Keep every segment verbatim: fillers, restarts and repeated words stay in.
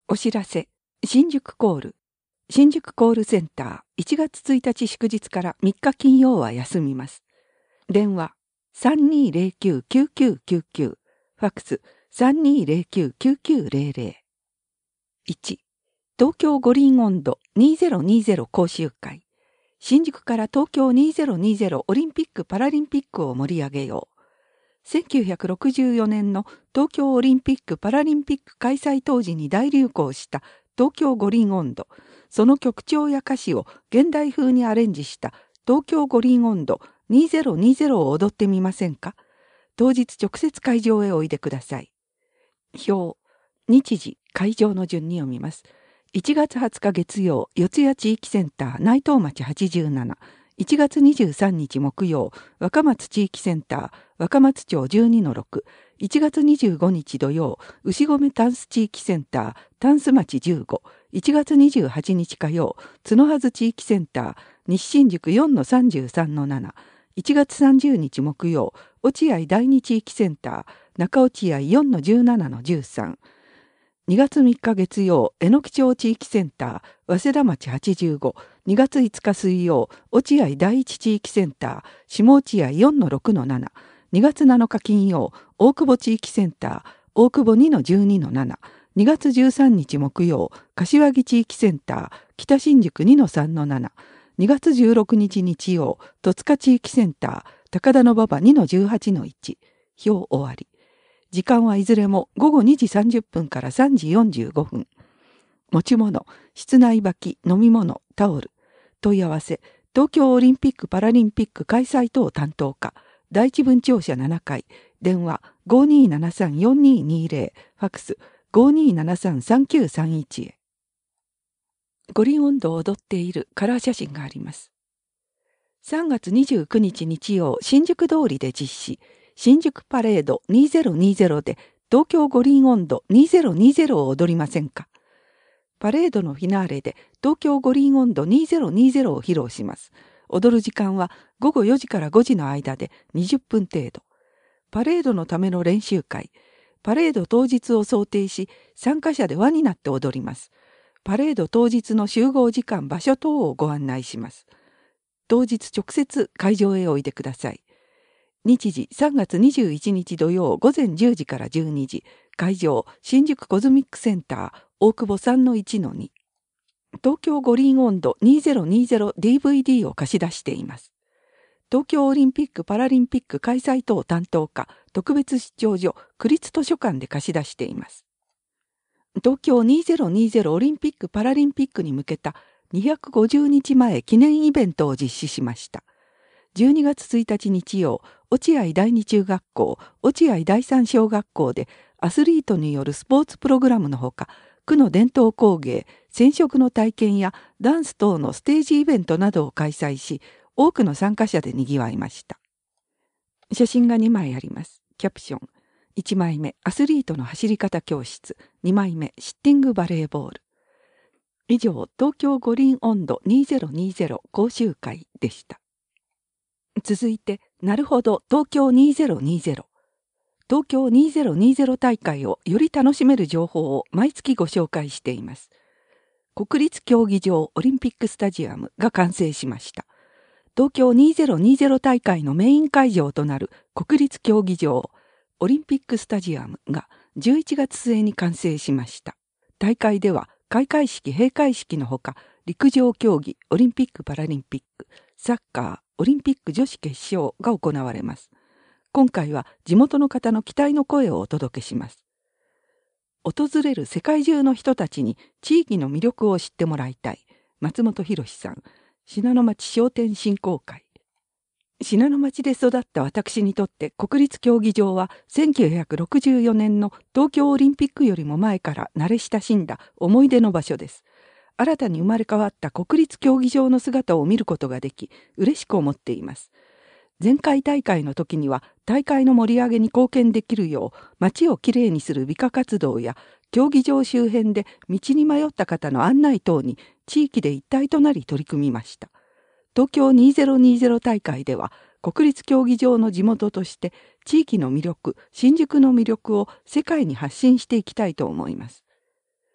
お知らせ、新宿コール。新宿コールセンター、いちがつついたち祝日からみっか金曜は休みます。電話、さんにーぜろきゅう きゅうきゅうきゅうきゅう。ファックス、さんにーぜろきゅう きゅうきゅうぜろぜろ。いち、東京五輪温度にせんにじゅう講習会。新宿から東京にせんにじゅうオリンピック・パラリンピックを盛り上げよう。せんきゅうひゃくろくじゅうよねんの東京オリンピック・パラリンピック開催当時に大流行した東京五輪音頭、その曲調や歌詞を現代風にアレンジした東京五輪音頭にせんにじゅうを踊ってみませんか。当日直接会場へおいでください。表、日時、会場の順に読みます。いちがつはつか月曜、四谷地域センター、内藤町はちじゅうなな。いちがつにじゅうさんにち木曜、若松地域センター、若松町 じゅうにのろく。いちがつにじゅうごにち土曜、牛込タンス地域センター、タンス町じゅうご。いちがつにじゅうはちにち火曜、角筈地域センター、西新宿 よんのさんじゅうさんのなな。いちがつさんじゅうにち木曜、落合第二地域センター、中落合 よんのじゅうななのじゅうさん。にがつみっか月曜、榎木町地域センター、早稲田町はちじゅうご。にがついつか水曜、落合第一地域センター、下落合 よんのろくのなな。にがつなのか金曜、大久保地域センター、大久保 にのじゅうにのなな。にがつじゅうさんにち木曜、柏木地域センター、北新宿 にのさんのなな。にがつじゅうろくにち日曜、戸塚地域センター、高田馬場 にのじゅうはちのいち。表終わり。時間はいずれもごごにじさんじゅっぷんからさんじよんじゅうごふん。持ち物、室内履き、飲み物、タオル。問い合わせ、東京オリンピック・パラリンピック開催等担当課、第一分庁舎ななかい、電話 ごにーななさんよんにーにーぜろ、ファックス ごにーななさんさんきゅうさんいち へ。五輪音頭を踊っているカラー写真があります。さんがつにじゅうくにち日曜、新宿通りで実施、新宿パレードにせんにじゅうで東京五輪音頭にせんにじゅうを踊りませんか。パレードのフィナーレで東京五輪音頭にせんにじゅうを披露します。踊る時間はごごよじからごじの間でにじゅっぷん程度。パレードのための練習会。パレード当日を想定し、参加者で輪になって踊ります。パレード当日の集合時間、場所等をご案内します。当日直接会場へおいでください。日時さんがつにじゅういちにち土曜午前じゅうじからじゅうにじ。会場新宿コズミックセンター大久保 さんのいちのに。東京五輪音頭にせんにじゅう ディーブイディー を貸し出しています。東京オリンピック・パラリンピック開催等担当課特別出張所区立図書館で貸し出しています。東京にせんにじゅうオリンピック・パラリンピックに向けたにひゃくごじゅうにちまえ記念イベントを実施しました。じゅうにがつついたち日曜、落合第二中学校、落合第三小学校でアスリートによるスポーツプログラムのほか、区の伝統工芸、染色の体験やダンス等のステージイベントなどを開催し、多くの参加者で賑わいました。写真がにまいあります。キャプション。いちまいめ、アスリートの走り方教室。にまいめ、シッティングバレーボール。以上、東京五輪音頭にせんにじゅう講習会でした。続いて、なるほど東京にせんにじゅう。東京にせんにじゅう大会をより楽しめる情報を毎月ご紹介しています。国立競技場オリンピックスタジアムが完成しました。東京にせんにじゅう大会のメイン会場となる国立競技場オリンピックスタジアムがじゅういちがつすえに完成しました。大会では開会式・閉会式のほか、陸上競技オリンピック・パラリンピック、サッカー、オリンピック女子決勝が行われます。今回は地元の方の期待の声をお届けします。訪れる世界中の人たちに地域の魅力を知ってもらいたい。松本博さん、信濃町商店振興会。信濃町で育った私にとって国立競技場はせんきゅうひゃくろくじゅうよねんの東京オリンピックよりも前から慣れ親しんだ思い出の場所です。新たに生まれ変わった国立競技場の姿を見ることができ、嬉しく思っています。前回大会の時には大会の盛り上げに貢献できるよう、街をきれいにする美化活動や、競技場周辺で道に迷った方の案内等に地域で一体となり取り組みました。東京にせんにじゅう大会では、国立競技場の地元として地域の魅力、新宿の魅力を世界に発信していきたいと思います。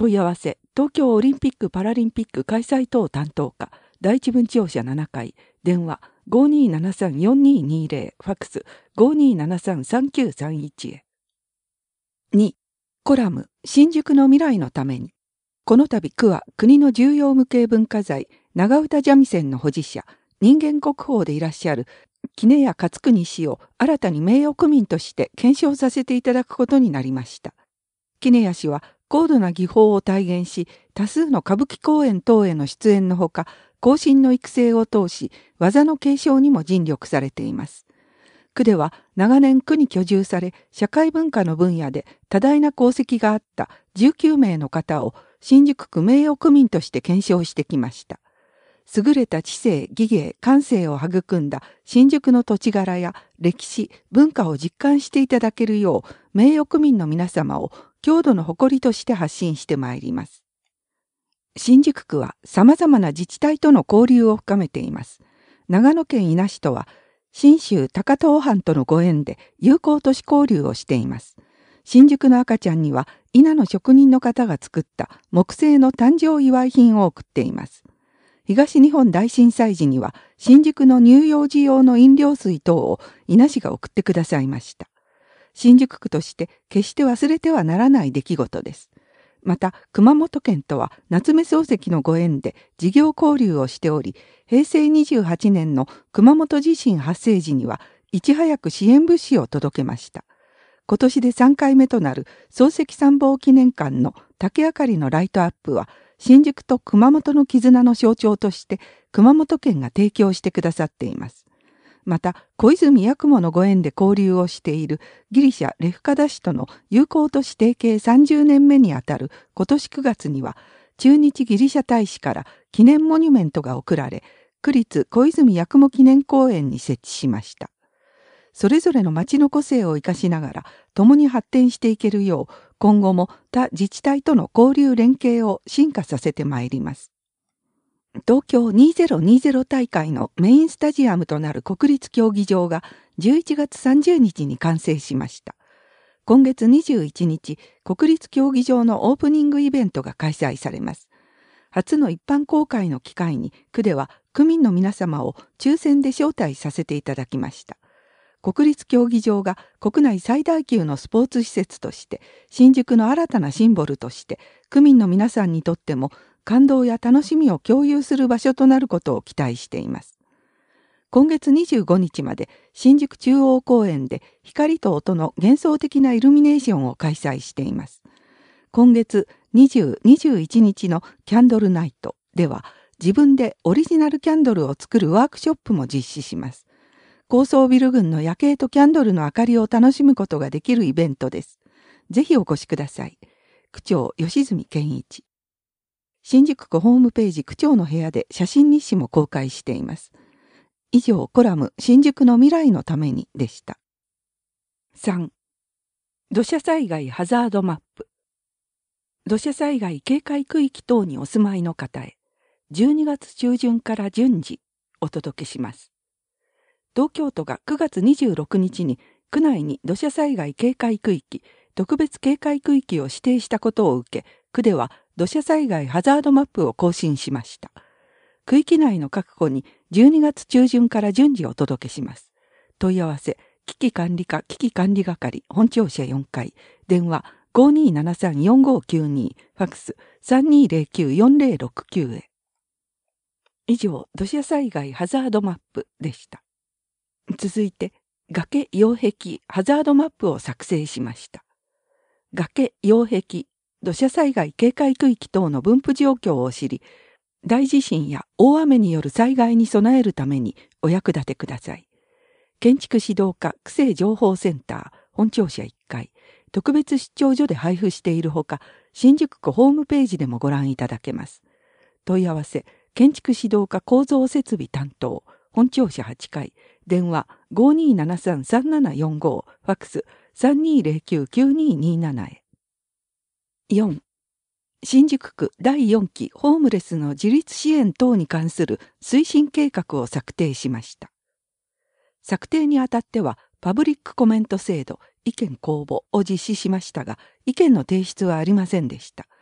問い合わせ、東京オリンピック・パラリンピック開催等担当課、第一分庁舎ななかい、電話 ごーにーななさんよんにーにーぜろ、ファックス ごーにーななさんさんきゅうさんいち へ。に. コラム、新宿の未来のために。この度区は国の重要無形文化財、長唄三味線の保持者、人間国宝でいらっしゃる杵屋勝国氏を新たに名誉区民として検証させていただくことになりました。杵屋氏は高度な技法を体現し、多数の歌舞伎公演等への出演のほか、後進の育成を通し、技の継承にも尽力されています。区では長年区に居住され、社会文化の分野で多大な功績があったじゅうきゅうめいの方を新宿区名誉区民として検証してきました。優れた知性、技芸、感性を育んだ新宿の土地柄や歴史、文化を実感していただけるよう、名誉区民の皆様を郷土の誇りとして発信してまいります。新宿区は様々な自治体との交流を深めています。長野県伊那市とは、信州高遠藩とのご縁で友好都市交流をしています。新宿の赤ちゃんには伊那の職人の方が作った木製の誕生祝い品を送っています。東日本大震災時には新宿の乳幼児用の飲料水等を伊那市が送ってくださいました。新宿区として決して忘れてはならない出来事です。また、熊本県とは夏目漱石のご縁で事業交流をしており、へいせいにじゅうはちねんの熊本地震発生時にはいち早く支援物資を届けました。今年でさんかいめとなる漱石参謀記念館の竹あかりのライトアップは、新宿と熊本の絆の象徴として熊本県が提供してくださっています。また、小泉八雲のご縁で交流をしているギリシャ・レフカダ市との友好都市提携さんじゅうねんめにあたる今年くがつには、駐日ギリシャ大使から記念モニュメントが贈られ、区立小泉八雲記念公園に設置しました。それぞれの町の個性を生かしながら、共に発展していけるよう、今後も他自治体との交流連携を進化させてまいります。東京にせんにじゅう大会のメインスタジアムとなる国立競技場がじゅういちがつさんじゅうにちに完成しました。今月にじゅういちにち、国立競技場のオープニングイベントが開催されます。初の一般公開の機会に、区では区民の皆様を抽選で招待させていただきました。国立競技場が国内最大級のスポーツ施設として、新宿の新たなシンボルとして、区民の皆さんにとっても感動や楽しみを共有する場所となることを期待しています。今月にじゅうごにちまで新宿中央公園で光と音の幻想的なイルミネーションを開催しています。今月にじゅう、にじゅういちにちのキャンドルナイトでは、自分でオリジナルキャンドルを作るワークショップも実施します。高層ビル群の夜景とキャンドルの明かりを楽しむことができるイベントです。ぜひお越しください。区長吉住健一。新宿区ホームページ区長の部屋で写真日誌も公開しています。以上、コラム新宿の未来のためにでした。さん. 土砂災害ハザードマップ。土砂災害警戒区域等にお住まいの方へ、じゅうにがつちゅうじゅんから順次お届けします。東京都がくがつにじゅうろくにちに区内に土砂災害警戒区域、特別警戒区域を指定したことを受け、区では土砂災害ハザードマップを更新しました。区域内の確保にじゅうにがつちゅうじゅんから順次お届けします。問い合わせ、危機管理課危機管理係本庁舎よんかい、電話 ごーにーななさんよんごーきゅうに、ファックス さんにーぜろきゅうよんぜろろくきゅう へ。以上、土砂災害ハザードマップでした。続いて、崖擁壁ハザードマップを作成しました。崖擁壁、土砂災害警戒区域等の分布状況を知り、大地震や大雨による災害に備えるためにお役立てください。建築指導課区政情報センター本庁舎いっかい、特別出張所で配布しているほか、新宿区ホームページでもご覧いただけます。問い合わせ、建築指導課構造設備担当本庁舎はちかい、電話 ごーにーななさんさんななよんご、ファックス さんにーぜろきゅうきゅうにーにーなな へ。よん. 新宿区だいよんきホームレスの自立支援等に関する推進計画を策定しました。策定にあたってはパブリックコメント制度意見公募を実施しましたが、意見の提出はありませんでした。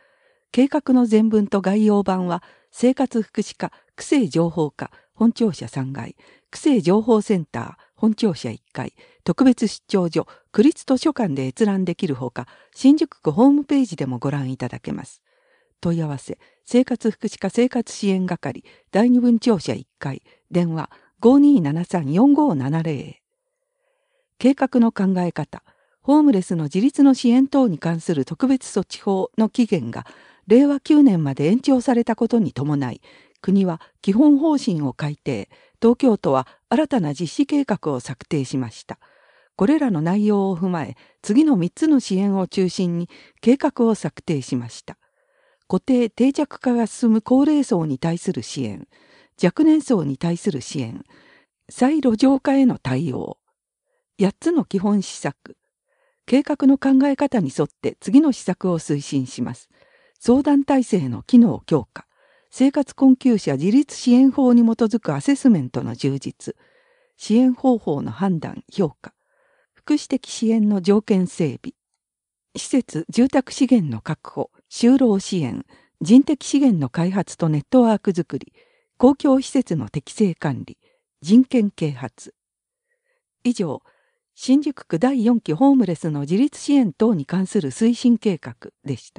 計画の全文と概要版は、生活福祉課区政情報課本庁舎さんがい、区政情報センター本庁舎いっかい、特別出張所区立図書館で閲覧できるほか、新宿区ホームページでもご覧いただけます。問い合わせ、生活福祉課生活支援係第二分庁舎いっかい、電話 ごーにーななさんよんごーななぜろ。計画の考え方、ホームレスの自立の支援等に関する特別措置法の期限がれいわきゅうねんまで延長されたことに伴い、国は基本方針を改定、東京都は新たな実施計画を策定しました。これらの内容を踏まえ、次のみっつの支援を中心に計画を策定しました。固定定着化が進む高齢層に対する支援、若年層に対する支援、再路上化への対応、やっつの基本施策、計画の考え方に沿って次の施策を推進します。相談体制の機能強化、生活困窮者自立支援法に基づくアセスメントの充実、支援方法の判断・評価、福祉的支援の条件整備、施設・住宅資源の確保、就労支援、人的資源の開発とネットワークづくり、公共施設の適正管理、人権啓発。以上、新宿区だいよんきホームレスの自立支援等に関する推進計画でした。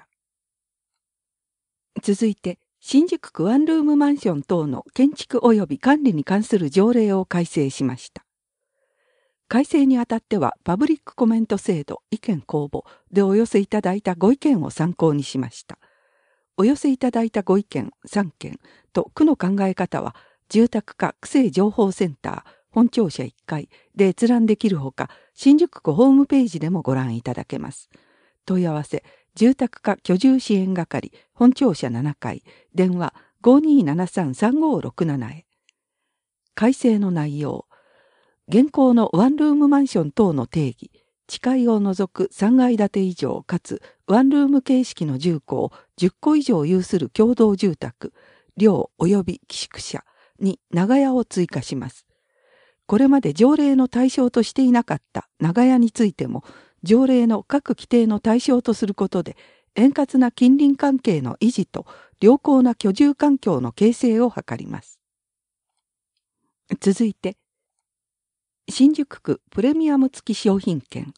続いて、新宿区ワンルームマンション等の建築及び管理に関する条例を改正しました。改正にあたっては、パブリックコメント制度、意見公募でお寄せいただいたご意見を参考にしました。お寄せいただいたご意見さんけんと区の考え方は、住宅課区政情報センター本庁舎いっかいで閲覧できるほか、新宿区ホームページでもご覧いただけます。問い合わせ、住宅課居住支援係本庁舎ななかい、電話 ごーにーななさんさんごーろくなな へ。改正の内容、現行のワンルームマンション等の定義、地階を除くさんがい建て以上かつワンルーム形式の住戸をじゅっこ以上有する共同住宅、寮及び寄宿舎に長屋を追加します。これまで条例の対象としていなかった長屋についても、条例の各規定の対象とすることで、円滑な近隣関係の維持と良好な居住環境の形成を図ります。続いて、新宿区プレミアム付き商品券。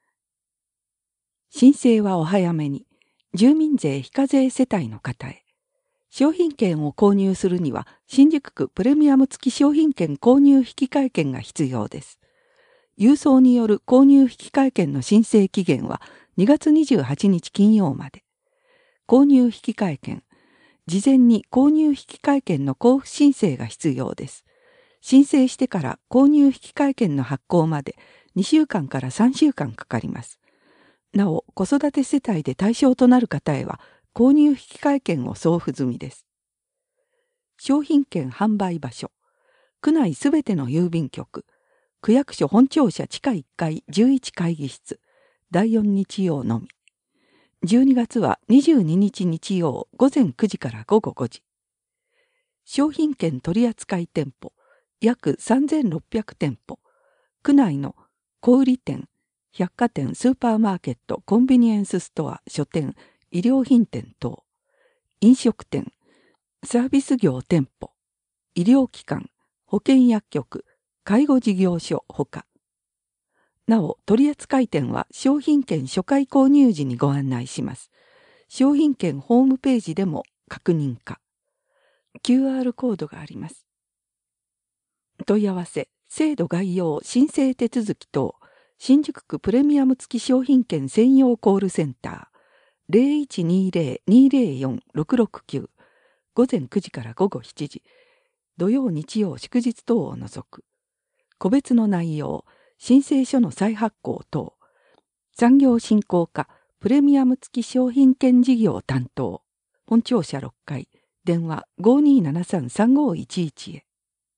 申請はお早めに、住民税非課税世帯の方へ。商品券を購入するには、新宿区プレミアム付き商品券購入引換券が必要です。郵送による購入引換券の申請期限はにがつにじゅうはちにち金曜まで。購入引換券。事前に購入引換券の交付申請が必要です。申請してから購入引換券の発行までにしゅうかんからさんしゅうかんかかります。なお、子育て世帯で対象となる方へは、購入引換券を送付済みです。商品券販売場所。区内すべての郵便局。区役所本庁舎地下いっかいじゅういち会議室。だいよん日曜のみ。じゅうにがつはにじゅうににち日曜ごぜんくじからごごごじ。商品券取扱店舗。約さんぜんろっぴゃくてんぽ。区内の小売店、百貨店、スーパーマーケット、コンビニエンスストア、書店、衣料品店等。飲食店、サービス業店舗、医療機関、保健薬局、介護事業所ほか。なお、取扱店は商品券初回購入時にご案内します。商品券ホームページでも確認可。キューアール コードがあります。問い合わせ、制度概要、申請手続き等、新宿区プレミアム付き商品券専用コールセンター、ゼロいちにゼロ にゼロよん ろくろくきゅう、ごぜんくじからごごしちじ、土曜日曜祝日等を除く。個別の内容、申請書の再発行等、産業振興課プレミアム付き商品券事業担当、本庁舎ろっかい、電話 ごーにーななさんさんごーいちいち へ。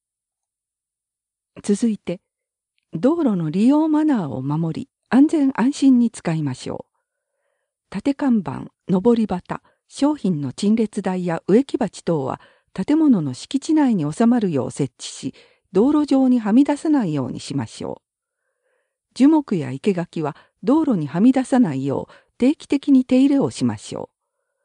続いて、道路の利用マナーを守り、安全安心に使いましょう。縦看板、上り旗、商品の陳列台や植木鉢等は建物の敷地内に収まるよう設置し、道路上にはみ出さないようにしましょう。樹木や生垣は道路にはみ出さないよう定期的に手入れをしましょう。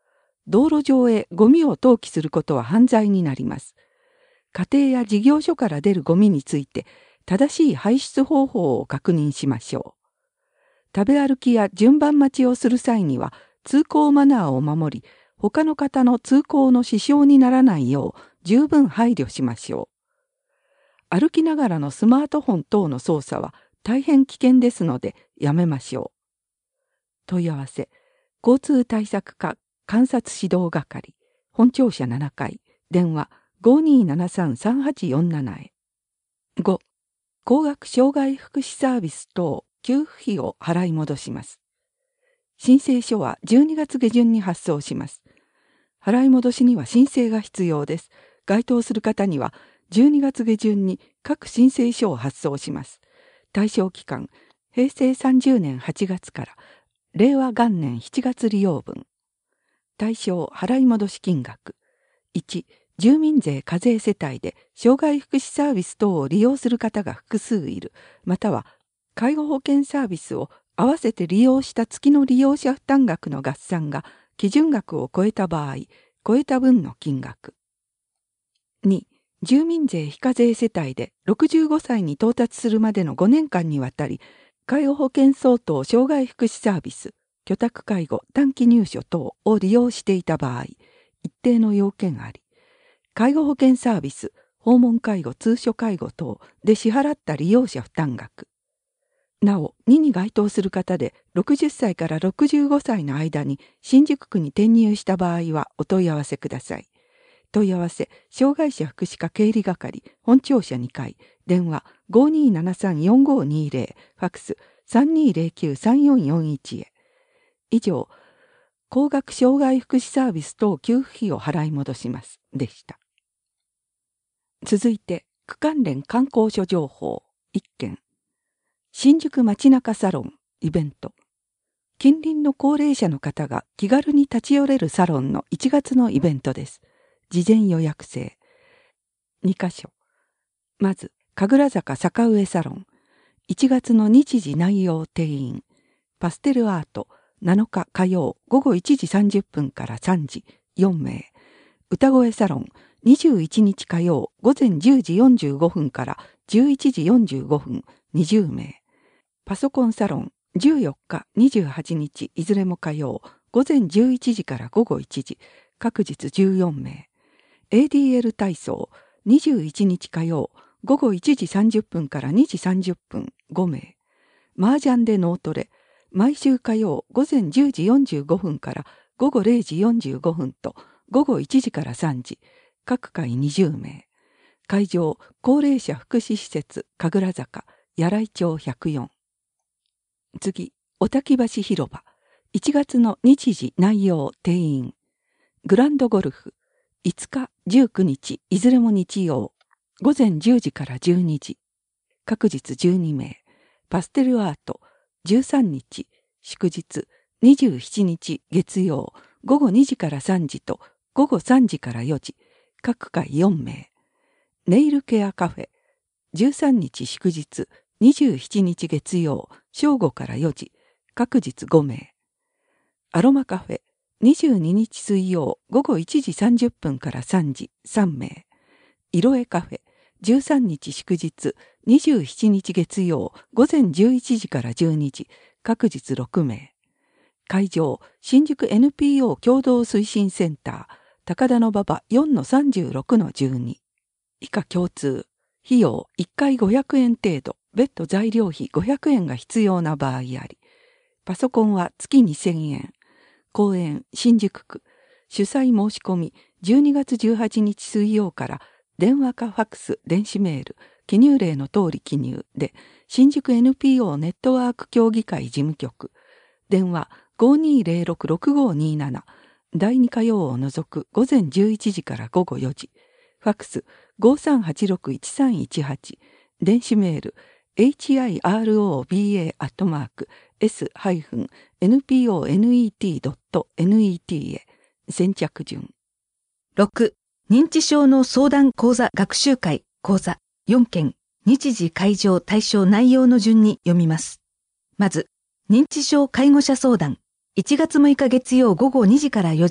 道路上へゴミを投棄することは犯罪になります。家庭や事業所から出るゴミについて正しい排出方法を確認しましょう。食べ歩きや順番待ちをする際には通行マナーを守り、他の方の通行の支障にならないよう十分配慮しましょう。歩きながらのスマートフォン等の操作は大変危険ですのでやめましょう。問い合わせ、交通対策課監察指導係、本庁舎ななかい、電話 ごにーななさんさんはちよんなな へ。ご. 高額障害福祉サービス等給付費を払い戻します。申請書はじゅうにがつげじゅんに発送します。払い戻しには申請が必要です。該当する方にはじゅうにがつげじゅんに各申請書を発送します。対象期間、へいせいさんじゅうねんはちがつかられいわがんねんしちがつ利用分。対象払い戻し金額。いち. 住民税課税世帯で障害福祉サービス等を利用する方が複数いる、または介護保険サービスを合わせて利用した月の利用者負担額の合算が基準額を超えた場合、超えた分の金額。に. 住民税非課税世帯でろくじゅうごさいに到達するまでのごねんかんにわたり、介護保険相当障害福祉サービス、居宅介護、短期入所等を利用していた場合、一定の要件あり、介護保険サービス、訪問介護、通所介護等で支払った利用者負担額。なお、にに該当する方でろくじゅっさいからろくじゅうごさいの間に新宿区に転入した場合はお問い合わせください。問い合わせ、障害者福祉課経理係、本庁舎にかい、電話 ごにーななさんよんごにーぜろ、ファックス さんにーぜろきゅうさんよんよんいち へ。以上、高額障害福祉サービス等給付費を払い戻します。でした。続いて、区関連観光所情報いっけん。新宿街中サロン、イベント。近隣の高齢者の方が気軽に立ち寄れるサロンのいちがつのイベントです。事前予約制。にかしょ。まず、神楽坂坂上サロン。いちがつの日時内容定員。パステルアート。なのか火曜ごごいちじさんじゅっぷんからさんじよんめい。歌声サロンにじゅういちにち火曜ごぜんじゅうじよんじゅうごふんからじゅういちじよんじゅうごふんにじゅうめい。パソコンサロンじゅうよっかにじゅうはちにちいずれも火曜ごぜんじゅういちじからごごいちじ各日じゅうよんめい。エーディーエル 体操にじゅういちにち火曜ごごいちじさんじゅっぷんからにじさんじゅっぷんごめい。麻雀で脳トレ毎週火曜ごぜんじゅうじよんじゅうごふんからごごれいじよんじゅうごふんとごごいちじからさんじ、各回にじゅうめい。会場、高齢者福祉施設、神楽坂、柳井町ひゃくよん。次、おたき橋広場。いちがつの日時内容定員。グランドゴルフ。いつか、じゅうくにち、いずれも日曜。ごぜんじゅうじからじゅうにじ。各日じゅうにめい。パステルアート。じゅうさんにち、祝日、にじゅうしちにち月曜、ごごにじからさんじとごごさんじからよじ、各回よんめい。ネイルケアカフェ、じゅうさんにち祝日、にじゅうしちにち月曜、正午からよじ、各日ごめい。アロマカフェ、にじゅうににち水曜、ごごいちじさんじゅっぷんからさんじ、さんめい。色絵カフェ、じゅうさんにち祝日、にじゅうしちにち月曜、ごぜんじゅういちじからじゅうにじ、各日ろくめい。会場、新宿 エヌピーオー 共同推進センター、高田馬場 よんのさんじゅうろくのじゅうに。以下共通。費用いっかいごひゃくえん程度、別途材料費ごひゃくえんが必要な場合あり。パソコンは月にせんえん。公演、新宿区。主催申し込み、じゅうにがつじゅうはちにち水曜から、電話かファックス、電子メール、記入例の通り記入で、新宿 エヌピーオー ネットワーク協議会事務局、電話 ごにーぜろろくろくごにーなな、だいに火曜を除くごぜんじゅういちじからごごよじ、ファックス ごさんはちろくいちさんいちはち、電子メール、エイチアイアールオービーエー アットマーク エス エヌピーオーネット ドット ネット へ、先着順。 ろく. 認知症の相談講座学習会講座よんけん、日時会場対象内容の順に読みます。まず、認知症介護者相談、いちがつむいか月曜ごごにじからよじ、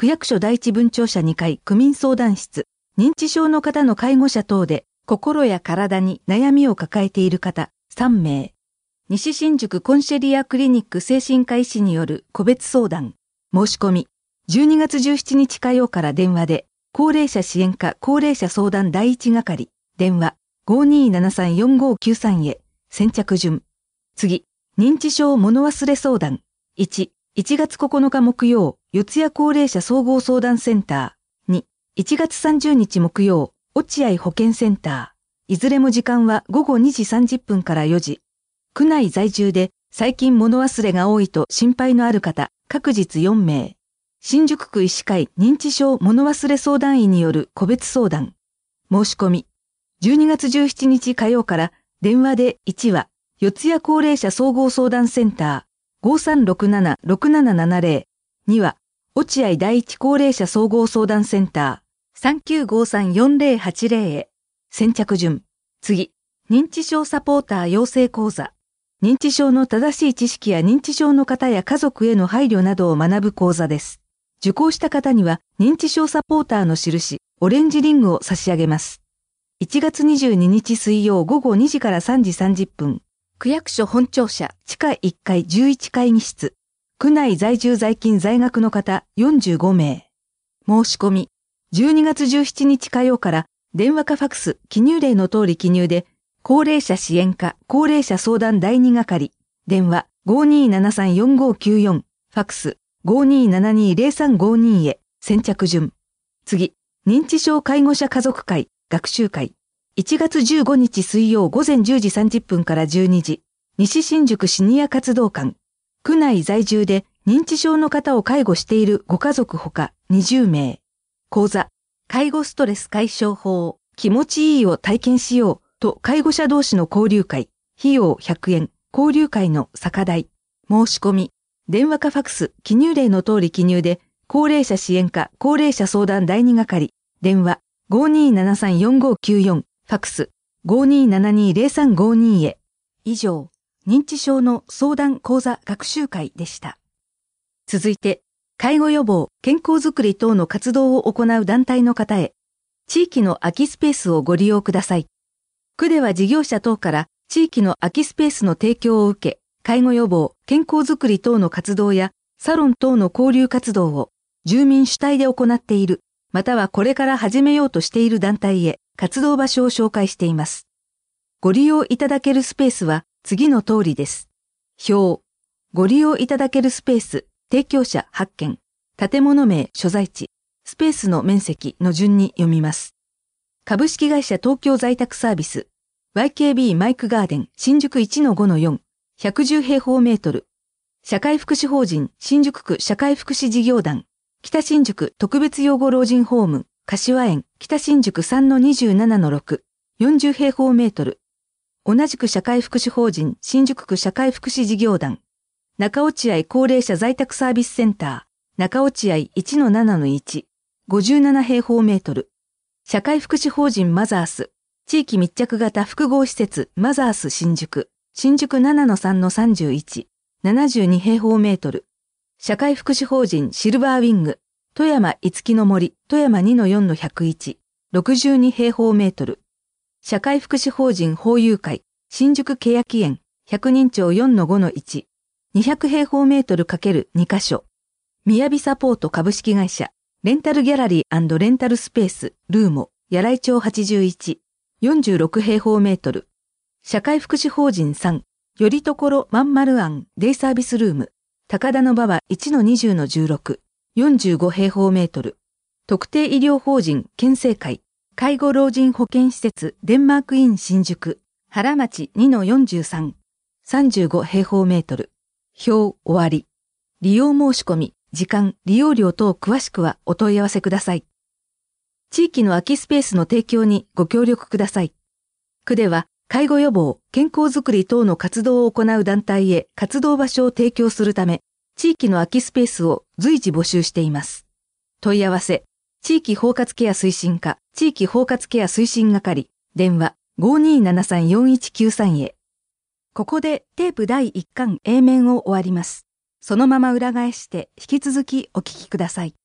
区役所第一分庁舎にかい区民相談室、認知症の方の介護者等で心や体に悩みを抱えている方さんめい。西新宿コンシェリアクリニック精神科医師による個別相談。申し込み。じゅうにがつじゅうしちにち火曜から電話で、高齢者支援課高齢者相談第一係、電話 ごーにーななさんよんごーきゅうさん へ、先着順。次、認知症物忘れ相談。いち、いちがつここのか木曜、四谷高齢者総合相談センター。に、いちがつさんじゅうにち木曜、落合保健センター。いずれも時間はごごにじさんじゅっぷんからよじ。区内在住で最近物忘れが多いと心配のある方、各日よんめい。新宿区医師会認知症物忘れ相談員による個別相談。申し込み。じゅうにがつじゅうしちにち火曜から電話でいちは、四谷高齢者総合相談センター ごさんろくななろくななななぜろ。には、落合第一高齢者総合相談センター さんきゅうごさんよんぜろはちぜろ へ。先着順。次、認知症サポーター養成講座。認知症の正しい知識や認知症の方や家族への配慮などを学ぶ講座です。受講した方には認知症サポーターの印、オレンジリングを差し上げます。いちがつにじゅうににち水曜ごごにじからさんじさんじゅっぷん。区役所本庁舎地下いっかいじゅういち会議室。区内在住在勤在学の方よんじゅうごめい。申し込み。じゅうにがつじゅうしちにち火曜から電話かファクス、記入例の通り記入で、高齢者支援課高齢者相談第二係、電話 ごーにーななさんよんごーきゅうよん、ファクス ごーにーななにーぜろさんごーにー へ、先着順。次、認知症介護者家族会、学習会。いちがつじゅうごにち水曜ごぜんじゅうじさんじゅっぷんからじゅうにじ、西新宿シニア活動館。区内在住で認知症の方を介護しているご家族ほかにじゅうめい。講座、介護ストレス解消法、気持ちいいを体験しよう。と介護者同士の交流会、費用ひゃくえん、交流会の酒代、申し込み、電話かファクス、記入例の通り記入で、高齢者支援課高齢者相談第二係、電話 ごーにーななさんよんごーきゅうよん、ファクス ごーにーななにーぜろさんごーにー へ。以上、認知症の相談講座学習会でした。続いて、介護予防、健康づくり等の活動を行う団体の方へ、地域の空きスペースをご利用ください。区では事業者等から地域の空きスペースの提供を受け、介護予防、健康づくり等の活動やサロン等の交流活動を住民主体で行っている、またはこれから始めようとしている団体へ活動場所を紹介しています。ご利用いただけるスペースは次の通りです。表、ご利用いただけるスペース、提供者はっけん、建物名、所在地、スペースの面積の順に読みます。株式会社東京在宅サービス、ワイケービー マイクガーデン新宿 いちのごのよん、ひゃくじゅうへいほうメートル。社会福祉法人新宿区社会福祉事業団、北新宿特別養護老人ホーム、柏園北新宿 さんのにじゅうななのろく、よんじゅうへいほうメートル。同じく社会福祉法人新宿区社会福祉事業団、中落合高齢者在宅サービスセンター、中落合 いちのななのいち、ごじゅうななへいほうメートル。社会福祉法人マザース、地域密着型複合施設マザース新宿、新宿 ななのさんのさんじゅういち、ななじゅうにへいほうメートル。社会福祉法人シルバーウィング、富山いつきの森、富山 にのよんのひゃくいち、ろくじゅうにへいほうメートル。社会福祉法人法友会、新宿けやき園、ひゃくにんちょう よんのごのいち、にひゃくへいほうメートル ×に カ所。みやびサポート株式会社、レンタルギャラリー&レンタルスペース、ルーモ、やらい町はちじゅういち、よんじゅうろくへいほうメートル。社会福祉法人さん、よりところまんまる庵デイサービスルーム、高田の馬場 いちのにじゅうのじゅうろく、よんじゅうごへいほうメートル。特定医療法人県政会、介護老人保健施設デンマークイン新宿、原町 にのよんじゅうさん、さんじゅうごへいほうメートル。表終わり。利用申し込み、時間、利用料等詳しくはお問い合わせください。地域の空きスペースの提供にご協力ください。区では、介護予防、健康づくり等の活動を行う団体へ活動場所を提供するため、地域の空きスペースを随時募集しています。問い合わせ、地域包括ケア推進課、地域包括ケア推進係、電話 ごーにーななさんよんいちきゅうさん へ。ここでテープだいいっかん A 面を終わります。そのまま裏返して引き続きお聞きください。